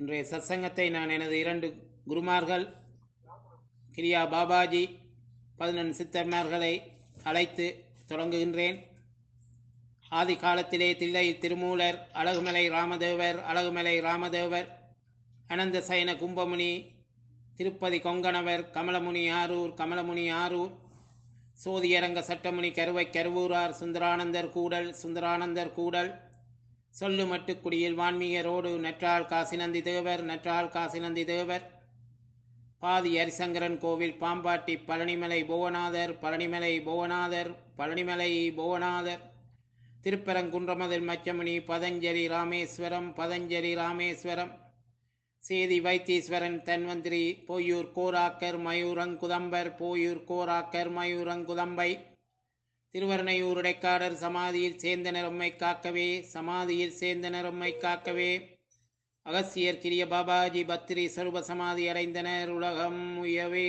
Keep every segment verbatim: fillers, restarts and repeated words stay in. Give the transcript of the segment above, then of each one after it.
இன்றைய சத்சங்கத்தை நான் எனது இரண்டு குருமார்கள் கிரியா பாபாஜி பதினெண் சித்தர்மார்களை அழைத்து தொடங்குகின்றேன். ஆதி காலத்திலே தில்லை திருமூலர், அழகுமலை ராமதேவர், அழகுமலை ராமதேவர், அனந்த சயன கும்பமுனி, திருப்பதி கொங்கணவர், கமலமுனி ஆரூர், கமலமுனி ஆரூர், சோதியரங்க சட்டமுனி கருவை கருவூரார், சுந்தரானந்தர் கூடல், சுந்தரானந்தர் கூடல், சொல்லு மட்டுக்குடியில் வான்மீகரோடு நற்றாள் காசிநந்தி தேவர், நற்றாள் காசிநந்தி தேவர், பாதி ஹரிசங்கரன் கோவில் பாம்பாட்டி பழனிமலை புவனாதர், பழனிமலை புவனாதர், பழனிமலை புவனாதர், திருப்பரங்குன்றமதில் மச்சமுனி பதஞ்சலி ராமேஸ்வரம், பதஞ்சலி ராமேஸ்வரம், சேதி வைத்தீஸ்வரன் தன்வந்திரி, போயூர் கோராக்கர் மயூரங்குதம்பர், போயூர் கோராக்கர் மயூரங்குதம்பை, திருவர்ணையூர் இடைக்காடர் சமாதியில் சேர்ந்தனர் உம்மை காக்கவே, சமாதியில் சேர்ந்தனர் உம்மை காக்கவே, அகசியர் கிரிய பாபாஜி பத்ரி சர்வ சமாதி அடைந்தனர் உலகம் உயவே.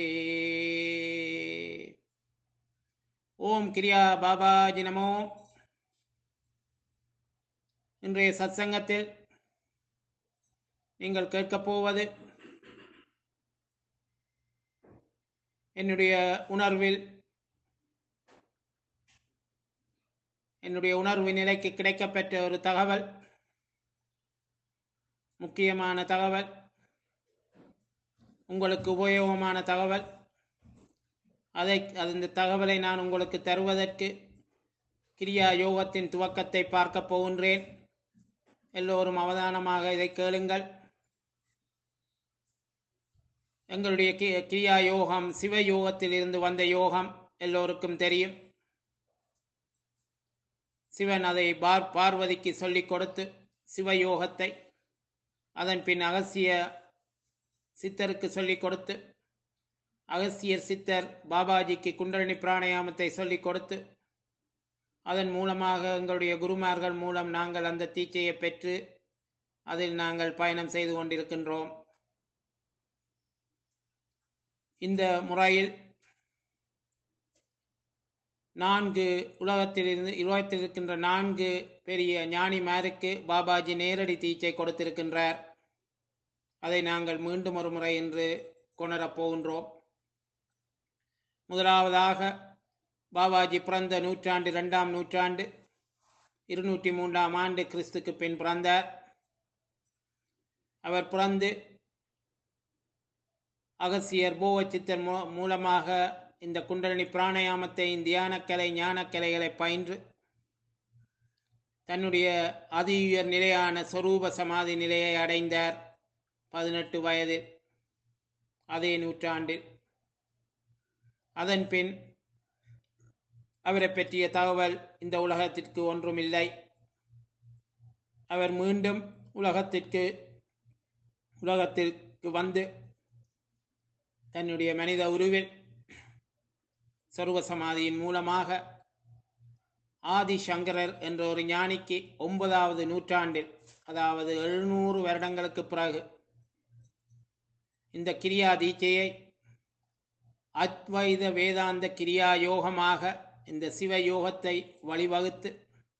ஓம் கிரியா பாபாஜி நமோ. இன்றைய சத்சங்கத்தில் நீங்கள் கேட்கப் போவது என்னுடைய உணர்வில் என்னுடைய உணர்வு நிலைக்கு கிடைக்கப்பெற்ற ஒரு தகவல், முக்கியமான தகவல், உங்களுக்கு உபயோகமான தகவல். அதை அந்த தகவலை நான் உங்களுக்கு தருவதற்கு கிரியா யோகத்தின் துவக்கத்தை பார்க்க போகின்றேன். எல்லோரும் அவதானமாக இதை கேளுங்கள். எங்களுடைய கிரியா யோகம் சிவ யோகத்தில் இருந்து வந்த யோகம் எல்லோருக்கும் தெரியும். சிவன் அதை பார் பார்வதிக்கு சொல்லிக் கொடுத்து சிவயோகத்தை, அதன் பின் அகசிய சித்தருக்கு சொல்லிக் கொடுத்து, அகசியர் சித்தர் பாபாஜிக்கு குண்டலினி பிராணாயாமத்தை சொல்லிக் கொடுத்து, அதன் மூலமாக எங்களுடைய குருமார்கள் மூலம் நாங்கள் அந்த தீட்சையை பெற்று அதில் நாங்கள் பயணம் செய்து கொண்டிருக்கின்றோம். இந்த முறையில் நான்கு உலகத்தில் இருந்து உலகத்தில் இருக்கின்ற நான்கு பெரிய ஞானிமாருக்கு பாபாஜி நேரடி தீட்சை கொடுத்திருக்கின்றார். அதை நாங்கள் மீண்டும் ஒரு முறை என்று கொணரப் போகின்றோம். முதலாவதாக பாபாஜி பிறந்த நூற்றாண்டு இரண்டாம் நூற்றாண்டு இருநூற்றி மூன்றாம் ஆண்டு கிறிஸ்துக்கு பின் பிறந்தார். அவர் பிறந்து அகசியர் போவச்சித்தர் மூலமாக இந்த குண்டலினி பிராணாயாமத்தை, தியானக்கலை, ஞானக்கலைகளை பயின்று தன்னுடைய அதி உயர் நிலையான சொரூப சமாதி நிலையை அடைந்தார் பதினெட்டு வயதில், அதே நூற்றாண்டில். அதன் பின் அவரை பற்றிய தகவல் இந்த உலகத்திற்கு ஒன்றுமில்லை. அவர் மீண்டும் உலகத்திற்கு உலகத்திற்கு வந்து தன்னுடைய மனித உருவில் சர்வ சமாதியின் மூலமாக ஆதி சங்கரர் என்ற ஒரு ஞானிக்கு ஒன்பதாவது நூற்றாண்டில், அதாவது எழுநூறு வருடங்களுக்கு பிறகு, இந்த கிரியா தீட்சையை அத்வைத வேதாந்த கிரியா யோகமாக, இந்த சிவ யோகத்தை வழிவகுத்து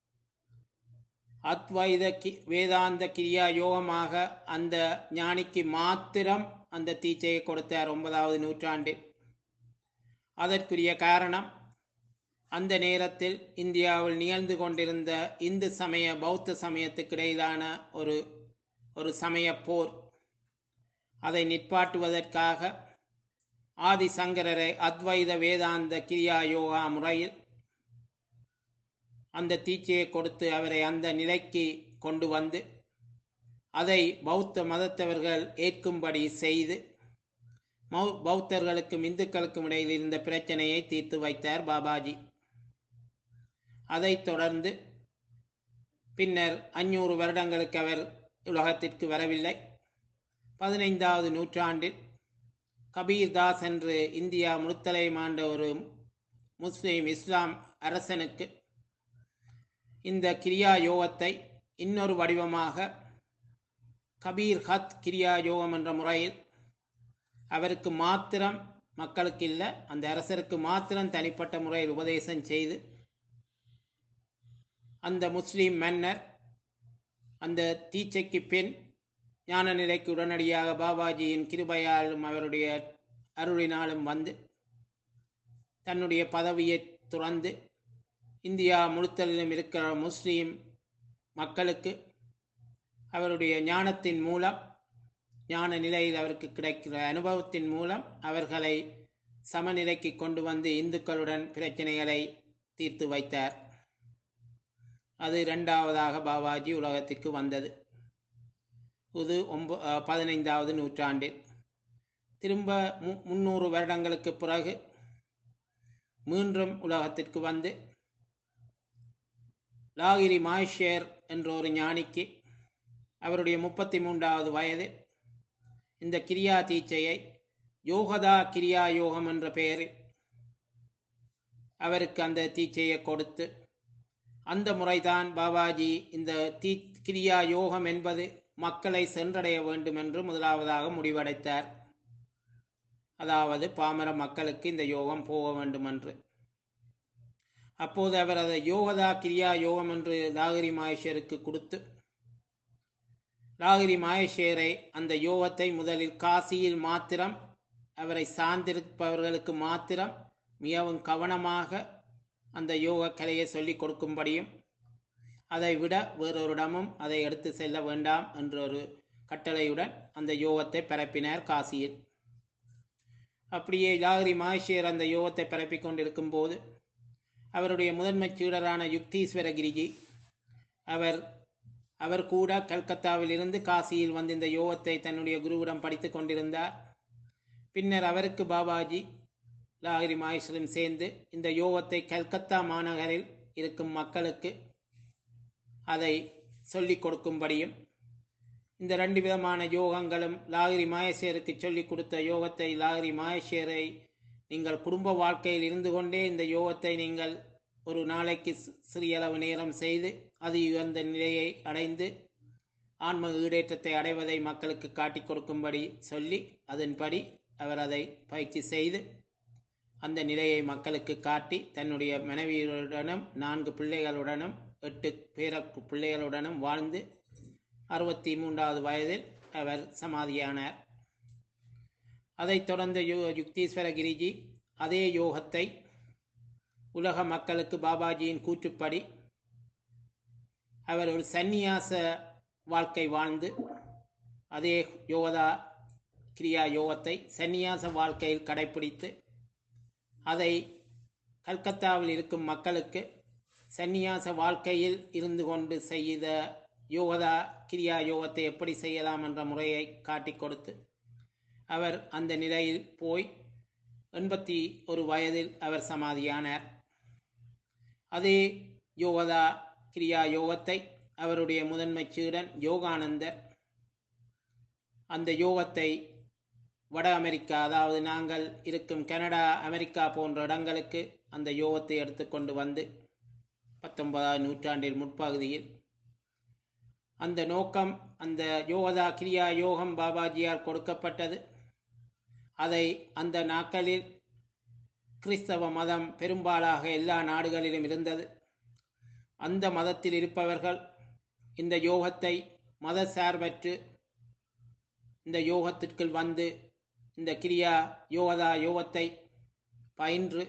அத்வைத கி வேதாந்த கிரியா யோகமாக அந்த ஞானிக்கு மாத்திரம் அந்த தீட்சையை கொடுத்தார் ஒன்பதாவது நூற்றாண்டில். அதற்குரிய காரணம், அந்த நேரத்தில் இந்தியாவில் நிகழ்ந்து கொண்டிருந்த இந்து சமய பௌத்த சமயத்துக்கு இடையிலான ஒரு ஒரு சமய போர். அதை நிற்பாட்டுவதற்காக ஆதிசங்கரரை அத்வைத வேதாந்த கிரியா யோகா முறையில் அந்த தீட்சையை கொடுத்து அவரை அந்த நிலைக்கு கொண்டு வந்து அதை பௌத்த மதத்தவர்கள் ஏற்கும்படி செய்து பௌத்தர்களுக்கும் இந்துக்களுக்கும் இடையில் இருந்த பிரச்சனையை தீர்த்து வைத்தார் பாபாஜி. அதைத் தொடர்ந்து பின்னர் அஞ்சூறு வருடங்களுக்கு அவர் உலகத்திற்கு வரவில்லை. பதினைந்தாவது நூற்றாண்டில் கபீர்தாஸ் என்று இந்தியா முழுத்தலை ஆண்ட ஒரு முஸ்லிம் இஸ்லாம் அரசனுக்கு இந்த கிரியா யோகத்தை இன்னொரு வடிவமாக கபீர் ஹத் கிரியா யோகம் என்ற முறையில் அவருக்கு மாத்திரம், மக்களுக்கு இல்லை, அந்த அரசருக்கு மாத்திரம் தனிப்பட்ட முறையில் உபதேசம் செய்து அந்த முஸ்லீம் மன்னர் அந்த தீட்சைக்கு பின் ஞான நிலைக்கு உடனடியாக பாபாஜியின் கிருபையாலும் அவருடைய அருளினாலும் வந்து தன்னுடைய பதவியை துறந்து இந்தியா முழுத்தலிலும் இருக்கிற முஸ்லீம் மக்களுக்கு அவருடைய ஞானத்தின் மூலம், ஞான நிலையில் அவருக்கு கிடைக்கிற அனுபவத்தின் மூலம் அவர்களை சமநிலைக்கு கொண்டு வந்து இந்துக்களுடன் பிரச்சனைகளை தீர்த்து வைத்தார். அது இரண்டாவதாக பாபாஜி உலகத்திற்கு வந்தது. இது ஒன்ப பதினைந்தாவது நூற்றாண்டில். திரும்ப மு முன்னூறு வருடங்களுக்கு பிறகு மீண்டும் உலகத்திற்கு வந்து லாகிரி மாய்ஷேர் என்ற ஒரு ஞானிக்கு அவருடைய முப்பத்தி மூன்றாவது வயது இந்த கிரியா தீட்சையை யோகதா கிரியா யோகம் என்ற பெயரில் அவருக்கு அந்த தீட்சையை கொடுத்து, அந்த முறைதான் பாபாஜி இந்த தீ கிரியா யோகம் என்பது மக்களை சென்றடைய வேண்டும் என்று முதலாவதாக முடிவடைத்தார். அதாவது பாமர மக்களுக்கு இந்த யோகம் போக வேண்டும் என்று. அப்போது அவர் அதை யோகதா கிரியா யோகம் என்று லாகிரி மாயேஷருக்கு கொடுத்து, லாகிரி மாயேஷரை அந்த யோகத்தை முதலில் காசியில் மாத்திரம் அவரை சார்ந்திருப்பவர்களுக்கு மாத்திரம் மிகவும் கவனமாக அந்த யோக கலையை சொல்லிக் கொடுக்கும்படியும், அதை விட வேறொருடமும் அதை எடுத்து செல்ல வேண்டாம் என்ற ஒரு கட்டளையுடன் அந்த யோகத்தை பரப்பினார் காசியில். அப்படியே லாகிரி மாயேஷர் அந்த யோகத்தை பரப்பிக் கொண்டிருக்கும் போது அவருடைய முதன்மை சீடரான யுக்தீஸ்வர கிரிஜி அவர் அவர் கூட கல்கத்தாவில் இருந்து காசியில் வந்து இந்த யோகத்தை தன்னுடைய குருவிடம் படித்து கொண்டிருந்தார். பின்னர் அவருக்கு பாபாஜி லாகிரி மாயேஷரும் சேர்ந்து இந்த யோகத்தை கல்கத்தா மாநகரில் இருக்கும் மக்களுக்கு அதை சொல்லிக் கொடுக்கும்படியும், இந்த ரெண்டு விதமான யோகங்களும் லாகிரி மாயேஷருக்கு சொல்லிக் கொடுத்த யோகத்தை லாகிரி மாயேஷரை நீங்கள் குடும்ப வாழ்க்கையில் இருந்து கொண்டே இந்த யோகத்தை நீங்கள் ஒரு நாளைக்கு சிறியளவு நேரம் செய்து அது உயர்ந்த நிலையை அடைந்து ஆன்ம ஈடேற்றத்தை அடைவதை மக்களுக்கு காட்டிக் கொடுக்கும்படி சொல்லி, அதன்படி அவர் அதை பயிற்சி செய்து அந்த நிலையை மக்களுக்கு காட்டி தன்னுடைய மனைவியுடனும் நான்கு பிள்ளைகளுடனும் எட்டு பேர பிள்ளைகளுடனும் வாழ்ந்து அறுபத்தி மூன்றாவது வயதில் அவர் சமாதியானார். அதைத் தொடர்ந்த யு யுக்தீஸ்வர கிரிஜி அதே யோகத்தை உலக மக்களுக்கு பாபாஜியின் கூற்றுப்படி அவர் ஒரு சந்நியாச வாழ்க்கை வாழ்ந்து அதே யோகதா கிரியா யோகத்தை சந்நியாச வாழ்க்கையில் கடைபிடித்து அதை கல்கத்தாவில் இருக்கும் மக்களுக்கு சந்நியாச வாழ்க்கையில் இருந்து கொண்டு செய்த யோகதா கிரியா யோகத்தை எப்படி செய்யலாம் என்ற முறையை காட்டிக் கொடுத்து அவர் அந்த நிலையில் போய் எண்பத்தி ஒரு வயதில் அவர் சமாதியானார். அதே யோகதா கிரியா யோகத்தை அவருடைய முதன்மை சீடன் யோகானந்தர் அந்த யோகத்தை வட அமெரிக்கா, அதாவது நாங்கள் இருக்கும் கனடா, அமெரிக்கா போன்ற இடங்களுக்கு அந்த யோகத்தை எடுத்துக்கொண்டு வந்து பத்தொன்பதாம் நூற்றாண்டில் முற்பகுதியில் அந்த நோக்கம், அந்த யோகதா கிரியா யோகம் பாபாஜியால் கொடுக்கப்பட்டது. அதை அந்த நாட்களில் கிறிஸ்தவ மதம் பெரும்பாலாக எல்லா நாடுகளிலும் இருந்தது. அந்த மதத்தில் இருப்பவர்கள் இந்த யோகத்தை மத சார்பற்று இந்த யோகத்திற்குள் வந்து இந்த கிரியா யோகதா யோகத்தை பயின்று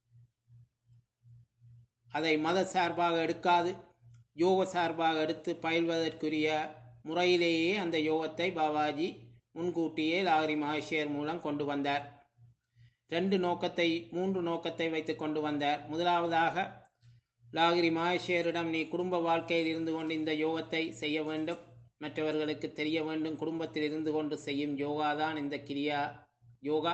அதை மத சார்பாக எடுக்காது யோக சார்பாக எடுத்து பயில்வதற்குரிய முறையிலேயே அந்த யோகத்தை பாபாஜி முன்கூட்டியே லாகிரி மாயேஷர் மூலம் கொண்டு வந்தார். ரெண்டு நோக்கத்தை மூன்று நோக்கத்தை வைத்து கொண்டு வந்தார். முதலாவதாக லாகிரி மாயேஷரிடம், நீ குடும்ப வாழ்க்கையில் இருந்து கொண்டு இந்த யோகத்தை செய்ய வேண்டும், மற்றவர்களுக்கு தெரிய வேண்டும், குடும்பத்தில் இருந்து கொண்டு செய்யும் யோகா தான் இந்த கிரியா யோகா.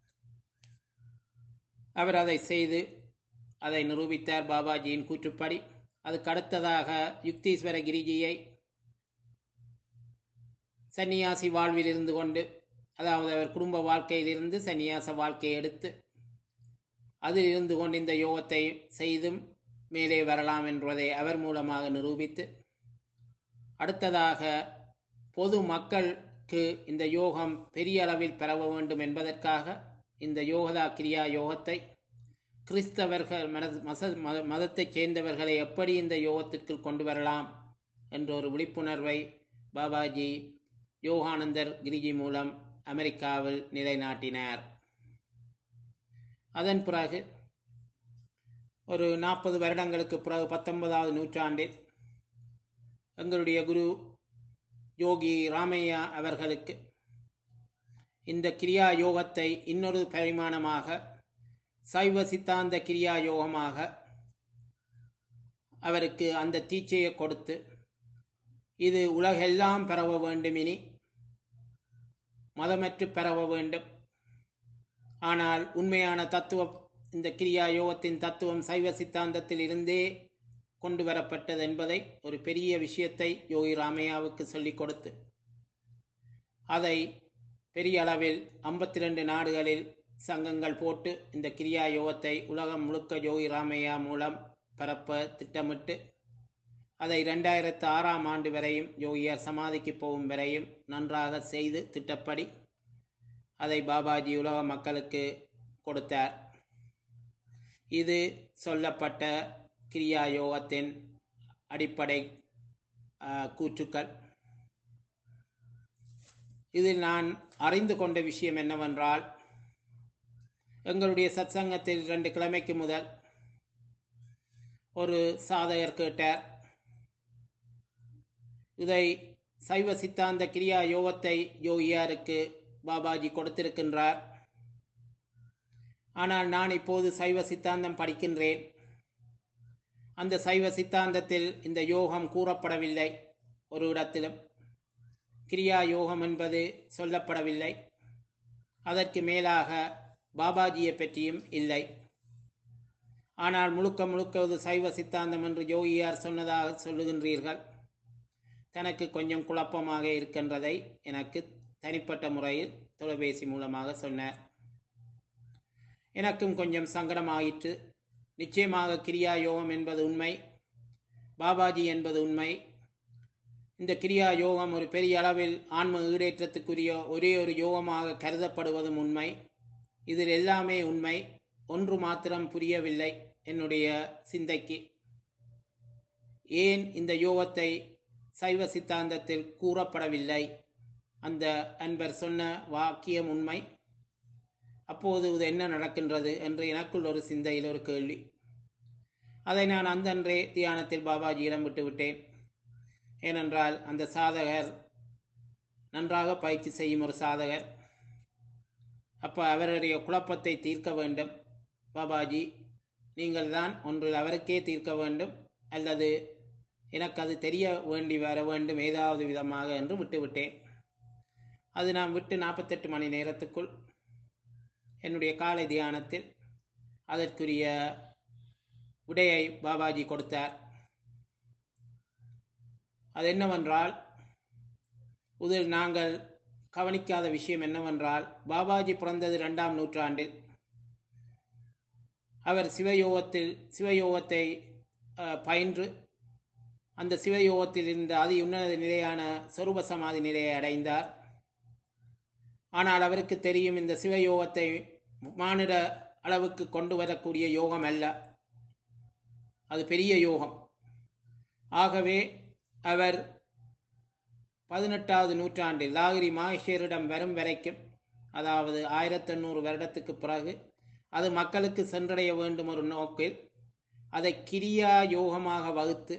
அவர் அதை செய்து அதை நிரூபித்தார் பாபாஜியின் கூற்றுப்படி. அதுக்கு அடுத்ததாக யுக்தீஸ்வர கிரிஜியை சன்னியாசி வாழ்வில் இருந்து கொண்டு, அதாவது அவர் குடும்ப வாழ்க்கையிலிருந்து சன்னியாச வாழ்க்கையை எடுத்து அதில் இருந்து கொண்டு இந்த யோகத்தை செய்தும் மேலே வரலாம் என்பதை அவர் மூலமாக நிரூபித்து, அடுத்ததாக பொது மக்களுக்கு இந்த யோகம் பெரிய அளவில் பரவ வேண்டும் என்பதற்காக இந்த யோகதா கிரியா யோகத்தை கிறிஸ்தவர்கள் மத மத மதத்தைச் சேர்ந்தவர்களை எப்படி இந்த யோகத்திற்குள் கொண்டு வரலாம் என்ற ஒரு விழிப்புணர்வை பாபாஜி யோகானந்தர் கிரிஜி மூலம் அமெரிக்காவில் நிலைநாட்டினார். அதன் பிறகு ஒரு நாற்பது வருடங்களுக்கு பிறகு பத்தொன்பதாவது நூற்றாண்டில் எங்களுடைய குரு யோகி ராமையா அவர்களுக்கு இந்த கிரியா யோகத்தை இன்னொரு பரிமாணமாக சைவ சித்தாந்த கிரியா யோகமாக அவருக்கு அந்த தீட்சையை கொடுத்து, இது உலகெல்லாம் பரவ வேண்டும், இனி மதமற்று பரவ வேண்டும், ஆனால் உண்மையான தத்துவம் இந்த கிரியா யோகத்தின் தத்துவம் சைவ சித்தாந்தத்தில் இருந்தே கொண்டு வரப்பட்டது என்பதை ஒரு பெரிய விஷயத்தை யோகி ராமையாவுக்கு சொல்லிக் கொடுத்து, அதை பெரிய அளவில் ஐம்பத்தி ரெண்டு நாடுகளில் சங்கங்கள் போட்டு இந்த கிரியா யோகத்தை உலகம் முழுக்க யோகி ராமையா மூலம் பரப்ப திட்டமிட்டு, அதை இரண்டாயிரத்து ஆறாம் ஆண்டு வரையும் யோகியார் சமாதிக்கு போகும் வரையும் நன்றாக செய்து திட்டப்படி அதை பாபாஜி உலக மக்களுக்கு கொடுத்தார். இது சொல்லப்பட்ட கிரியா யோகத்தின் அடிப்படை கூற்றுக்கள். இதில் நான் அறிந்து கொண்ட விஷயம் என்னவென்றால், எங்களுடைய சத்சங்கத்தில் இரண்டு கிழமைக்கு முதல் ஒரு சாதகர் கேட்டார், இதை சைவ சித்தாந்த கிரியா யோகத்தை யோகியாருக்கு பாபாஜி கொடுத்திருக்கின்றார், ஆனால் நான் இப்போது சைவ சித்தாந்தம் படிக்கின்றேன், அந்த சைவ சித்தாந்தத்தில் இந்த யோகம் கூறப்படவில்லை, ஒரு இடத்திலும் கிரியா யோகம் என்பது சொல்லப்படவில்லை, அதற்கு மேலாக பாபாஜியை பற்றியும் இல்லை. ஆனால் முழுக்க முழுக்க ஒரு சைவ சித்தாந்தம் என்று யோகியார் சொன்னதாக சொல்லுகின்றீர்கள். தனக்கு கொஞ்சம் குழப்பமாக இருக்கின்றதை எனக்கு தனிப்பட்ட முறையில் தொலைபேசி மூலமாக சொன்னார். எனக்கும் கொஞ்சம் சங்கடமாயிற்று. நிச்சயமாக கிரியா யோகம் என்பது உண்மை, பாபாஜி என்பது உண்மை. இந்த கிரியா யோகம் ஒரு பெரிய அளவில் ஆன்ம ஈடேற்றத்துக்குரிய ஒரே ஒரு யோகமாக கருதப்படுவதும் உண்மை. இதில் எல்லாமே உண்மை. ஒன்று மாத்திரம் புரியவில்லை என்னுடைய சிந்தைக்கு. ஏன் இந்த யோகத்தை சைவ சித்தாந்தத்தில் கூறப்படவில்லை? அந்த அன்பர் சொன்ன வாக்கியம் உண்மை. அப்போது இது என்ன நடக்கின்றது என்று எனக்குள் ஒரு சிந்தையில் ஒரு கேள்வி. அதை நான் அந்தன்றே தியானத்தில் பாபாஜியிடம் விட்டுவிட்டேன். ஏனென்றால் அந்த சாதகர் நன்றாக பயிற்சி செய்யும் ஒரு சாதகர். அப்போ அவருடைய குழப்பத்தை தீர்க்க வேண்டும். பாபாஜி, நீங்கள் தான் ஒன்றில் அவருக்கே தீர்க்க வேண்டும், அல்லது எனக்கு அது தெரிய வேண்டி வர வேண்டும் ஏதாவது விதமாக என்று விட்டுவிட்டேன். அது நான் விட்டு நாற்பத்தெட்டு மணி நேரத்துக்குள் என்னுடைய காலை தியானத்தில் அதற்குரிய விடையை பாபாஜி கொடுத்தார். அது என்னவென்றால், இதில் நாங்கள் கவனிக்காத விஷயம் என்னவென்றால், பாபாஜி பிறந்தது இரண்டாம் நூற்றாண்டில். அவர் சிவயோகத்தில் சிவயோகத்தை பயின்று அந்த சிவயோகத்தில் இருந்த அதி உன்னத நிலையான சொரூப சமாதி நிலையை அடைந்தார். ஆனால் அவருக்கு தெரியும், இந்த சிவயோகத்தை மானிட அளவுக்கு கொண்டு வரக்கூடிய யோகம் அல்ல, அது பெரிய யோகம். ஆகவே அவர் பதினெட்டாவது நூற்றாண்டில் லாகிரி மாஹேஷரிடம் வரும் வரைக்கும், அதாவது ஆயிரத்தி எண்ணூறு வருடத்துக்கு பிறகு, அது மக்களுக்கு சென்றடைய வேண்டும் ஒரு நோக்கில் அதை கிரியா யோகமாக வகுத்து,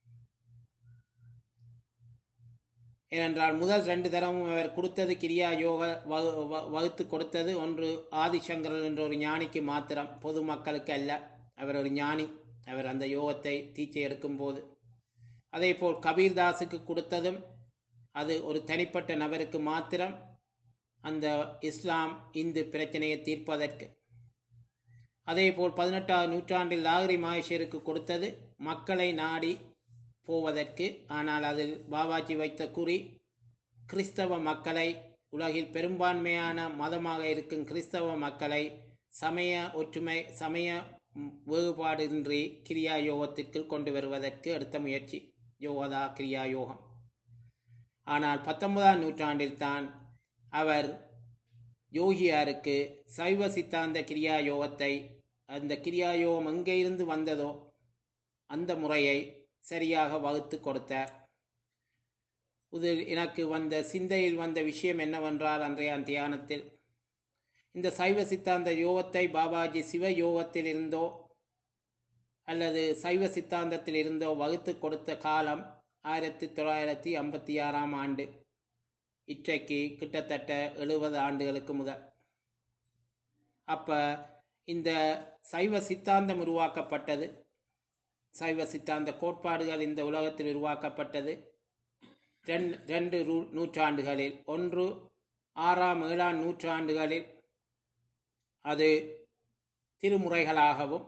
ஏனென்றால் முதல் ரெண்டு தரமும் அவர் கொடுத்தது கிரியா யோக வகுத்து கொடுத்தது ஒன்று ஆதிசங்கரர் என்ற ஒரு ஞானிக்கு மாத்திரம், பொது மக்களுக்கு அல்ல. அவர் ஒரு ஞானி, அவர் அந்த யோகத்தை தீட்சை எடுக்கும் போது. அதே போல் கபீர்தாஸுக்கு கொடுத்ததும் அது ஒரு தனிப்பட்ட நபருக்கு மாத்திரம், அந்த இஸ்லாம் இந்து பிரச்சனையை தீர்ப்பதற்கு. அதே போல் பதினெட்டாவது நூற்றாண்டில் லாகிரி மாஹேஷருக்கு கொடுத்தது மக்களை நாடி போவதற்கு. ஆனால் அதில் பாபாஜி வைத்த குறி கிறிஸ்தவ மக்களை, உலகில் பெரும்பான்மையான மதமாக இருக்கும் கிறிஸ்தவ மக்களை சமய ஒற்றுமை சமய வேறுபாடின்றி கிரியா யோகத்திற்கு கொண்டு வருவதற்கு எடுத்த முயற்சி யோகதா கிரியா யோகம். ஆனால் பத்தொன்பதாம் நூற்றாண்டில் தான் அவர் யோகியாருக்கு சைவ சித்தாந்த கிரியா யோகத்தை, அந்த கிரியா யோகம் எங்கே இருந்து வந்ததோ அந்த முறையை சரியாக வகுத்து கொடுத்தார். இது எனக்கு வந்த சிந்தையில் வந்த விஷயம் என்னவென்றால், அன்றைய தியானத்தில் இந்த சைவ சித்தாந்த யோகத்தை பாபாஜி சிவ யோகத்தில் இருந்தோ அல்லது சைவ சித்தாந்தத்தில் இருந்தோ வகுத்து கொடுத்த காலம் ஆயிரத்தி தொள்ளாயிரத்தி ஐம்பத்தி ஆறாம் ஆண்டு. இன்றைக்கு கிட்டத்தட்ட எழுபது ஆண்டுகளுக்கு முதல். அப்ப இந்த சைவ சித்தாந்தம் உருவாக்கப்பட்டது, சைவ சித்தாந்த கோட்பாடுகள் இந்த உலகத்தில் உருவாக்கப்பட்டது ரெண்டு ரெண்டு நூற்றாண்டுகளில். ஒன்று ஆறாம் ஏழாம் நூற்றாண்டுகளில் அது திருமுறைகளாகவும்,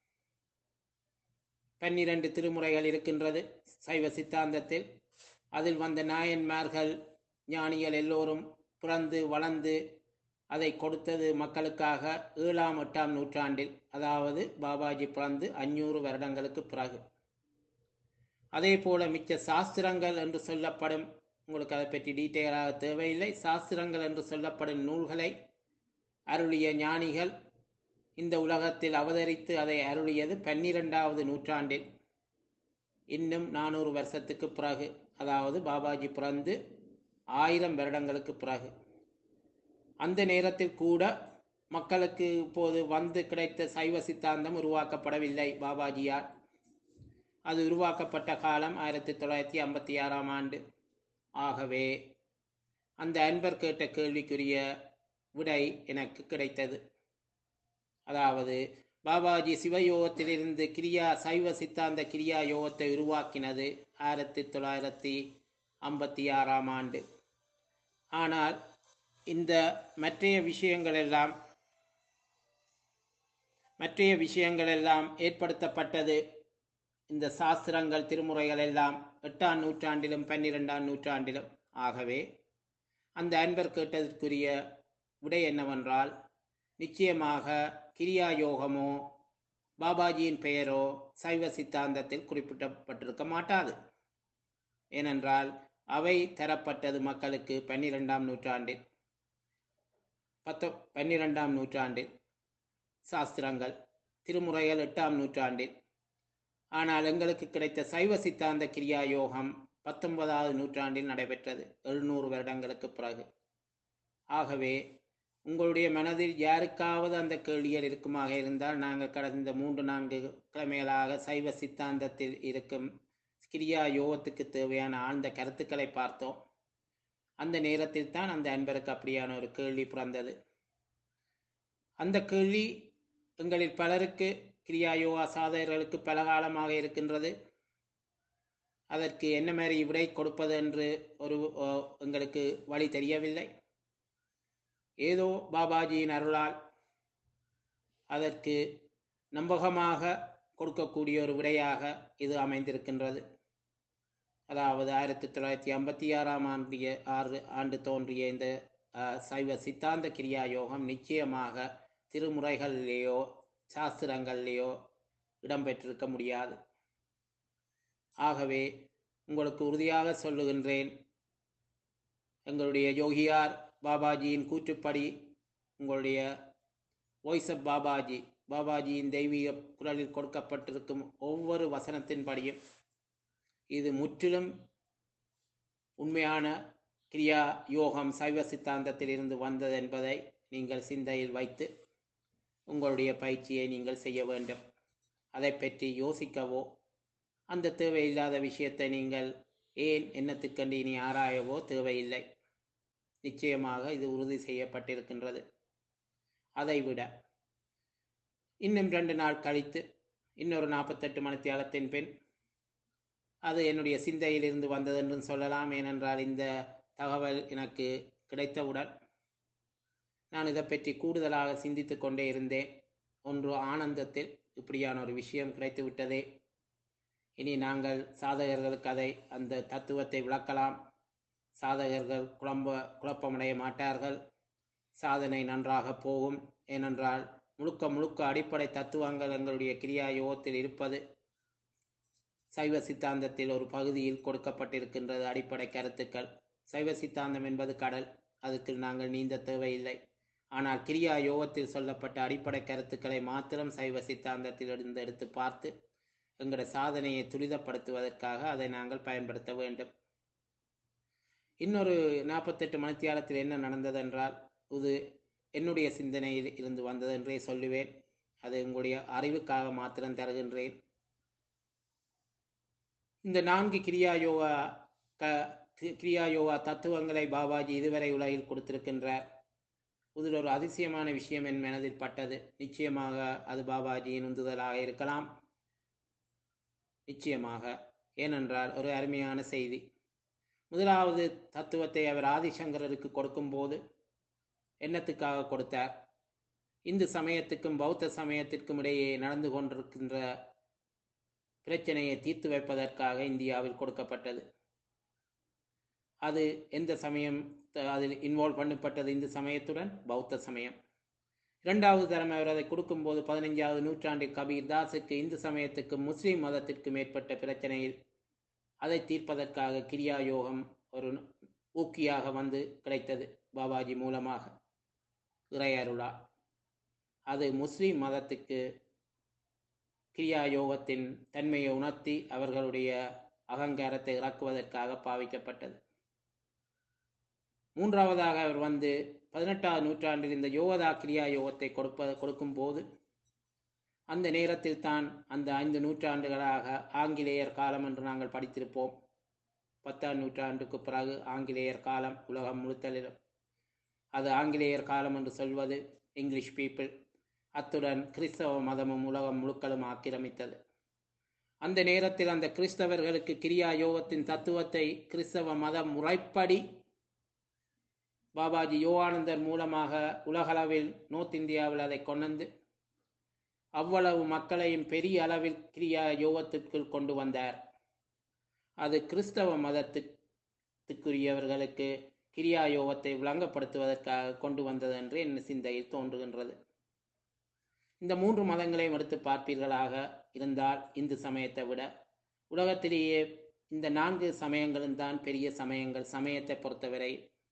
பன்னிரண்டு திருமுறைகள் இருக்கின்றது சைவ சித்தாந்தத்தில். அதில் வந்த நாயன்மார்கள் ஞானிகள் எல்லோரும் பிறந்து வளர்ந்து அதை கொடுத்தது மக்களுக்காக ஏழாம் எட்டாம் நூற்றாண்டில், அதாவது பாபாஜி பிறந்து அஞ்சூறு வருடங்களுக்கு பிறகு. அதே போல மிச்ச சாஸ்திரங்கள் என்று சொல்லப்படும், உங்களுக்கு அதை பற்றி டீட்டெயிலாக தேவையில்லை, சாஸ்திரங்கள் என்று சொல்லப்படும் நூல்களை அருளிய ஞானிகள் இந்த உலகத்தில் அவதரித்து அதை அருளியது பன்னிரெண்டாவது நூற்றாண்டில், இன்னும் நானூறு வருஷத்துக்கு பிறகு, அதாவது பாபாஜி பிறந்து ஆயிரம் வருடங்களுக்கு பிறகு. அந்த நேரத்தில் கூட மக்களுக்கு இப்போது வந்து கிடைத்த சைவ சித்தாந்தம் உருவாக்கப்படவில்லை பாபாஜியால். அது உருவாக்கப்பட்ட காலம் ஆயிரத்தி தொள்ளாயிரத்தி ஐம்பத்தி ஆறாம் ஆண்டு. ஆகவே அந்த அன்பர் கேட்ட கேள்விக்குரிய விடை எனக்கு கிடைத்தது. அதாவது பாபாஜி சிவயோகத்திலிருந்து கிரியா சைவ சித்தாந்த கிரியா யோகத்தை உருவாக்கினது ஆயிரத்தி தொள்ளாயிரத்தி ஐம்பத்தி ஆறாம் ஆண்டு. ஆனால் இந்த மற்றைய விஷயங்கள் எல்லாம் மற்றைய விஷயங்கள் எல்லாம் ஏற்படுத்தப்பட்டது, இந்த சாஸ்திரங்கள் திருமுறைகள் எல்லாம் எட்டாம் நூற்றாண்டிலும் பன்னிரெண்டாம் நூற்றாண்டிலும். ஆகவே அந்த அன்பர் கேட்டதற்குரிய விடை என்னவென்றால், நிச்சயமாக கிரியா யோகமோ பாபாஜியின் பெயரோ சைவ சித்தாந்தத்தில் குறிப்பிடப்பட்டிருக்க மாட்டாது. ஏனென்றால் அவை தரப்பட்டது மக்களுக்கு பன்னிரெண்டாம் நூற்றாண்டில், பத்தொ பன்னிரெண்டாம் நூற்றாண்டில், சாஸ்திரங்கள் திருமுறைகள் எட்டாம் நூற்றாண்டில். ஆனால் எங்களுக்கு கிடைத்த சைவ சித்தாந்த கிரியா யோகம் பத்தொன்பதாவது நூற்றாண்டில் நடைபெற்றது, எழுநூறு வருடங்களுக்கு பிறகு. ஆகவே உங்களுடைய மனதில் யாருக்காவது அந்த கேள்விகள் இருக்குமாக இருந்தால், நாங்கள் கடந்த மூன்று நான்கு கிழமைகளாக சைவ சித்தாந்தத்தில் இருக்கும் கிரியா யோகத்துக்கு தேவையான ஆழ்ந்த கருத்துக்களை பார்த்தோம். அந்த நேரத்தில் தான் அந்த அன்பருக்கு அப்படியான ஒரு கேள்வி பிறந்தது. அந்த கேள்வி எங்களில் பலருக்கு, கிரியா யோகா சாதகர்களுக்கு பல காலமாக இருக்கின்றது. அதற்கு என்ன மாதிரி விடை கொடுப்பது என்று ஒரு எங்களுக்கு வழி தெரியவில்லை. ஏதோ பாபாஜியின் அருளால் அதற்கு நம்பகமாக கொடுக்கக்கூடிய ஒரு விடையாக இது அமைந்திருக்கின்றது. அதாவது ஆயிரத்தி தொள்ளாயிரத்தி ஐம்பத்தி ஆறாம் ஆண்டிய ஆறு ஆண்டு தோன்றிய இந்த சைவ சித்தாந்த கிரியா யோகம் நிச்சயமாக திருமுறைகளிலேயோ சாஸ்திரங்களிலேயோ இடம்பெற்றிருக்க முடியாது. ஆகவே உங்களுக்கு உறுதியாக சொல்லுகின்றேன், எங்களுடைய யோகியார் பாபாஜியின் கூற்றுப்படி, உங்களுடைய வாய்ஸ் ஆஃப் பாபாஜி, பாபாஜியின் தெய்வீக குரலில் கொடுக்கப்பட்டிருக்கும் ஒவ்வொரு வசனத்தின்படியும் இது முற்றிலும் உண்மையான கிரியா யோகம் சைவ சித்தாந்தத்தில் இருந்து வந்தது என்பதை நீங்கள் சிந்தையில் வைத்து உங்களுடைய பயிற்சியை நீங்கள் செய்ய வேண்டும். அதை பற்றி யோசிக்கவோ அந்த தேவையில்லாத விஷயத்தை நீங்கள் ஏன் எண்ணத்துக்கண்டு இனி ஆராயவோ தேவையில்லை. நிச்சயமாக இது உறுதி செய்யப்பட்டிருக்கின்றது. அதைவிட இன்னும் ரெண்டு நாள் கழித்து, இன்னொரு நாற்பத்தெட்டு மணித்தியாலத்தின் பின், அது என்னுடைய சிந்தையிலிருந்து வந்தது என்றும் சொல்லலாம். ஏனென்றால் இந்த தகவல் எனக்கு கிடைத்தவுடன் நான் இதை பற்றி கூடுதலாக சிந்தித்து கொண்டே இருந்தேன். ஒன்று ஆனந்தத்தில் இப்படியான ஒரு விஷயம் கிடைத்து விட்டதே, இனி நாங்கள் சாதகர்களுக்கு அதை அந்த தத்துவத்தை விளக்கலாம், சாதகர்கள் குழம்ப குழப்பமடைய மாட்டார்கள், சாதனை நன்றாக போகும். ஏனென்றால் முழுக்க முழுக்க அடிப்படை தத்துவங்கள் எங்களுடைய கிரியா யோகத்தில் இருப்பது சைவ சித்தாந்தத்தில் ஒரு பகுதியில் கொடுக்கப்பட்டிருக்கின்றது. அடிப்படை கருத்துக்கள். சைவ சித்தாந்தம் என்பது கடல், அதுக்கு நாங்கள் நீந்த தேவையில்லை. ஆனால் கிரியா யோகத்தில் சொல்லப்பட்ட அடிப்படை கருத்துக்களை மாத்திரம் சைவ சித்தாந்தத்தில் இருந்து எடுத்து பார்த்து எங்களுடைய சாதனையை துரிதப்படுத்துவதற்காக அதை நாங்கள் பயன்படுத்த வேண்டும். இன்னொரு நாற்பத்தெட்டு மணித்தியாலத்தில் என்ன நடந்தது என்றால், இது என்னுடைய சிந்தனையில் இருந்து வந்தது என்றே சொல்லுவேன். அது உங்களுடைய அறிவுக்காக மாத்திரம் தருகின்றேன். இந்த நான்கு கிரியா யோகா க கிரியா யோகா தத்துவங்களை பாபாஜி இதுவரை உலகில் கொடுத்திருக்கின்றார். இதில் ஒரு அதிசயமான விஷயம் என் மனதில் பட்டது. நிச்சயமாக அது பாபாஜியின் உந்துதலாக இருக்கலாம். நிச்சயமாக. ஏனென்றால் ஒரு அருமையான செய்தி. முதலாவது தத்துவத்தை அவர் ஆதிசங்கரருக்கு கொடுக்கும்போது என்னத்துக்காக கொடுத்தார்? இந்து சமயத்துக்கும் பௌத்த சமயத்திற்கும் இடையே நடந்து கொண்டிருக்கின்ற பிரச்சனையை தீர்த்து வைப்பதற்காக இந்தியாவில் கொடுக்கப்பட்டது. அது எந்த சமயம் அதில் இன்வால்வ் பண்ணப்பட்டது? இந்து சமயத்துடன் பௌத்த சமயம். இரண்டாவது தரம் அவர் அதை கொடுக்கும்போது பதினைஞ்சாவது நூற்றாண்டில் கபீர் தாஸுக்கு இந்து சமயத்துக்கும் முஸ்லீம் மதத்திற்கும் ஏற்பட்ட பிரச்சனையில் அதை தீர்ப்பதற்காக கிரியா யோகம் ஒரு ஊக்கியாக வந்து கிடைத்தது பாபாஜி மூலமாக, இறையருளா. அது முஸ்லீம் மதத்துக்கு கிரியா யோகத்தின் தன்மையை உணர்த்தி அவர்களுடைய அகங்காரத்தை இறக்குவதற்காக பாவிக்கப்பட்டது. மூன்றாவதாக அவர் வந்து பதினெட்டாவது நூற்றாண்டில் இந்த யோகதா கிரியா யோகத்தை கொடுப்ப கொடுக்கும் போது அந்த நேரத்தில் தான் அந்த ஐந்து நூற்றாண்டுகளாக ஆங்கிலேயர் காலம் என்று நாங்கள் படித்திருப்போம். பத்தாம் நூற்றாண்டுக்கு பிறகு ஆங்கிலேயர் காலம் உலகம் முழுத்தலிலும். அது ஆங்கிலேயர் காலம் என்று சொல்வது இங்கிலீஷ் பீப்புள். அத்துடன் கிறிஸ்தவ மதமும் உலகம் முழுக்களும் ஆக்கிரமித்தது. அந்த நேரத்தில் அந்த கிறிஸ்தவர்களுக்கு கிரியா யோகத்தின் தத்துவத்தை கிறிஸ்தவ மத முறைப்படி பாபாஜி யோகானந்தர் மூலமாக உலகளவில் நோர்த் இந்தியாவில் அதை கொண்டு அவ்வளவு மக்களையும் பெரிய அளவில் கிரியா யோகத்திற்குள் கொண்டு வந்தார். அது கிறிஸ்தவ மதத்துக்குரியவர்களுக்கு கிரியா யோகத்தை விளங்கப்படுத்துவதற்காக கொண்டு வந்தது என்று என் சிந்தையில் தோன்றுகின்றது. இந்த மூன்று மதங்களையும் எடுத்து பார்ப்பீர்களாக இருந்தால் இந்து சமயத்தை விட உலகத்திலேயே இந்த நான்கு சமயங்களும் தான் பெரிய சமயங்கள். சமயத்தை பொறுத்தவரை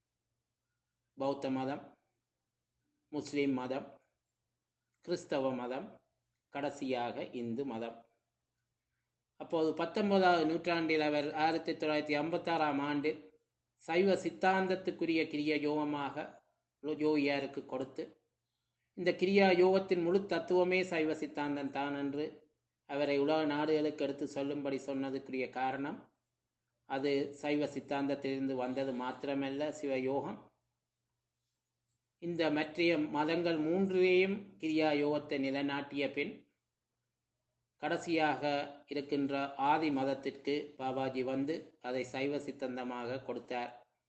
பௌத்த மதம், முஸ்லீம் மதம், கிறிஸ்தவ மதம், கடைசியாக இந்து மதம். அப்போது பத்தொன்பதாவது நூற்றாண்டில் அவர் ஆயிரத்தி தொள்ளாயிரத்தி ஐம்பத்தி ஆறாம் ஆண்டு சைவ சித்தாந்தத்துக்குரிய கிரியா யோகமாக யோகியாருக்கு கொடுத்து இந்த கிரியா யோகத்தின் முழு தத்துவமே சைவ சித்தாந்தம் தான் என்று அவரை உலக நாடுகளுக்கு எடுத்து சொல்லும்படி சொன்னதுக்குரிய காரணம் அது சைவ சித்தாந்தத்திலிருந்து வந்தது மாத்திரமல்ல, சிவயோகம். இந்த மற்றைய மதங்கள் மூன்றிலேயும் கிரியா யோகத்தை நிலைநாட்டிய பின் கடைசியாக இருக்கின்ற ஆதி மதத்திற்கு பாபாஜி வந்து அதை சைவ சித்தாந்தமாக கொடுத்தார்,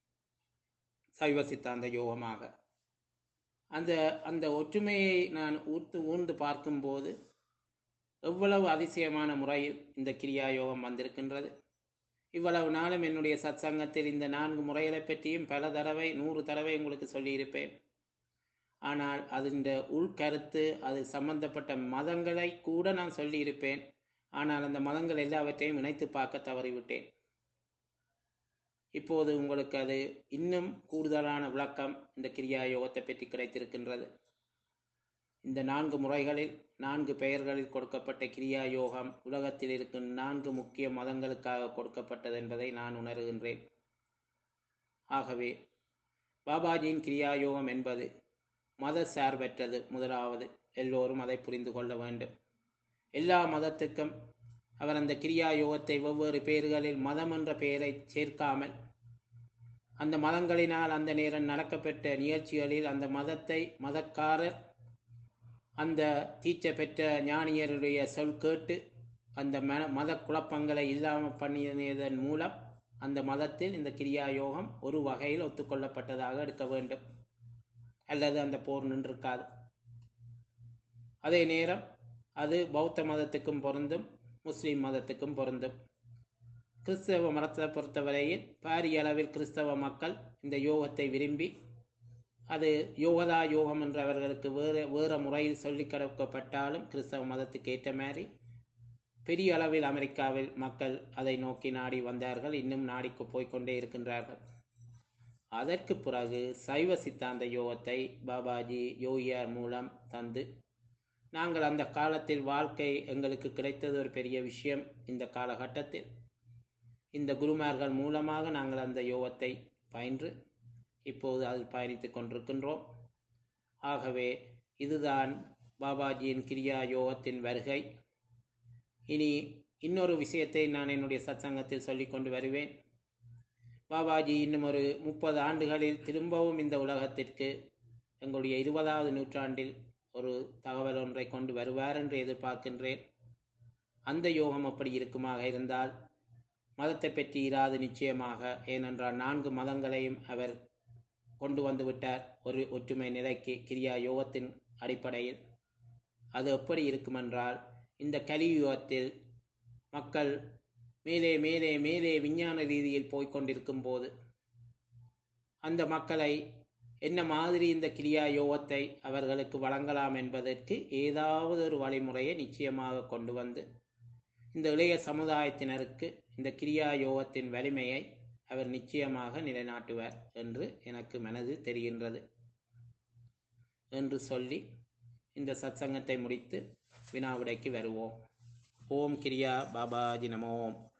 சைவ சித்தாந்த யோகமாக. அந்த அந்த ஒற்றுமையை நான் ஊர்த்து ஊர்ந்து பார்க்கும்போது எவ்வளவு அதிசயமான முறையில் இந்த கிரியா யோகம் வந்திருக்கின்றது. இவ்வளவு நாளும் என்னுடைய சத் சங்கத்தில் இந்த நான்கு முறைகளை பற்றியும் பல தடவை நூறு தடவை உங்களுக்கு சொல்லியிருப்பேன். ஆனால் அதன் உள்கருத்து அது சம்பந்தப்பட்ட மதங்களை கூட நான் சொல்லியிருப்பேன். ஆனால் அந்த மதங்கள் எல்லாவற்றையும் இணைத்து பார்க்க தவறிவிட்டேன். இப்போது உங்களுக்கு அது இன்னும் கூடுதலான விளக்கம் இந்த கிரியா யோகத்தை பற்றி கிடைத்திருக்கின்றது. இந்த நான்கு முறைகளில் நான்கு பெயர்களில் கொடுக்கப்பட்ட கிரியா யோகம் உலகத்தில் இருக்கும் நான்கு முக்கிய மதங்களுக்காக கொடுக்கப்பட்டது என்பதை நான் உணர்கின்றேன். ஆகவே பாபாஜியின் கிரியா யோகம் என்பது மத சார்பற்றது. முதலாவது, எல்லோரும் அதை புரிந்து கொள்ள வேண்டும். எல்லா மதத்துக்கும் அவர் அந்த கிரியா யோகத்தை வெவ்வேறு பெயர்களில் மதம் என்ற பெயரை சேர்க்காமல் அந்த மதங்களினால் அந்த நேரம் நடக்கப்பெற்ற நிகழ்ச்சிகளில் அந்த மதத்தை மதக்காரர் அந்த தீட்சை பெற்ற ஞானியருடைய சொல் கேட்டு அந்த ம மத குழப்பங்களை இல்லாமல் பண்ணியதன் மூலம் அந்த மதத்தில் இந்த கிரியா யோகம் ஒரு வகையில் ஒத்துக்கொள்ளப்பட்டதாக எடுக்க வேண்டும். அல்லது அந்த போர் நின்றிருக்காது. அதே நேரம் அது பௌத்த மதத்துக்கும் பொருந்தும், முஸ்லீம் மதத்துக்கும் பொருந்தும். கிறிஸ்தவ மதத்தை பொறுத்தவரையில் பாரிய அளவில் கிறிஸ்தவ மக்கள் இந்த யோகத்தை விரும்பி அது யோகதா யோகம் என்று அவர்களுக்கு வேறு வேறு முறையில் சொல்லிக் கொடுக்கப்பட்டாலும் கிறிஸ்தவ மதத்துக்கு ஏற்ற மாதிரி பெரிய அளவில் அமெரிக்காவில் மக்கள் அதை நோக்கி நாடி வந்தார்கள். இன்னும் நாடிக்கு போய்கொண்டே இருக்கின்றார்கள். அதற்கு பிறகு சைவ சித்தாந்த யோகத்தை பாபாஜி யோகியார் மூலம் தந்து நாங்கள் அந்த காலத்தில் வாழ்க்கை எங்களுக்கு கிடைத்தது ஒரு பெரிய விஷயம். இந்த காலகட்டத்தில் இந்த குருமார்கள் மூலமாக நாங்கள் அந்த யோகத்தை பயின்று இப்போது அதில் பயணித்துக் கொண்டிருக்கின்றோம். ஆகவே இதுதான் பாபாஜியின் கிரியா யோகத்தின் வருகை. இனி இன்னொரு விஷயத்தை நான் என்னுடைய சத்சங்கத்தில் சொல்லிக் கொண்டு வருவேன். பாபாஜி இன்னும் ஒரு முப்பது ஆண்டுகளில் திரும்பவும் இந்த உலகத்திற்கு எங்களுடைய இருபதாவது நூற்றாண்டில் ஒரு தகவல் ஒன்றை கொண்டு வருவார் என்று எதிர்பார்க்கின்றேன். அந்த யோகம் அப்படி இருக்குமாக இருந்தால் மதத்தை பற்றி இராது நிச்சயமாக. ஏனென்றால் நான்கு மதங்களையும் அவர் கொண்டு வந்து விட்டார் ஒரு ஒற்றுமை நிலைக்கு கிரியா யோகத்தின் அடிப்படையில். அது எப்படி இருக்குமென்றால், இந்த கலியுகத்தில் மக்கள் மேலே மேலே மேலே விஞ்ஞான ரீதியில் போய்கொண்டிருக்கும் போது அந்த மக்களை என்ன மாதிரி இந்த கிரியா யோகத்தை அவர்களுக்கு வழங்கலாம் என்பதற்கு ஏதாவது ஒரு வழிமுறையை நிச்சயமாக கொண்டு வந்து இந்த இளைய சமுதாயத்தினருக்கு இந்த கிரியா யோகத்தின் வலிமையை அவர் நிச்சயமாக நிலைநாட்டுவார் என்று எனக்கு மனது தெரிகின்றது என்று சொல்லி இந்த சத்சங்கத்தை முடித்து வினாவிடைக்கு வருவோம். ஓம் கிரியா பாபாஜி நமோம்.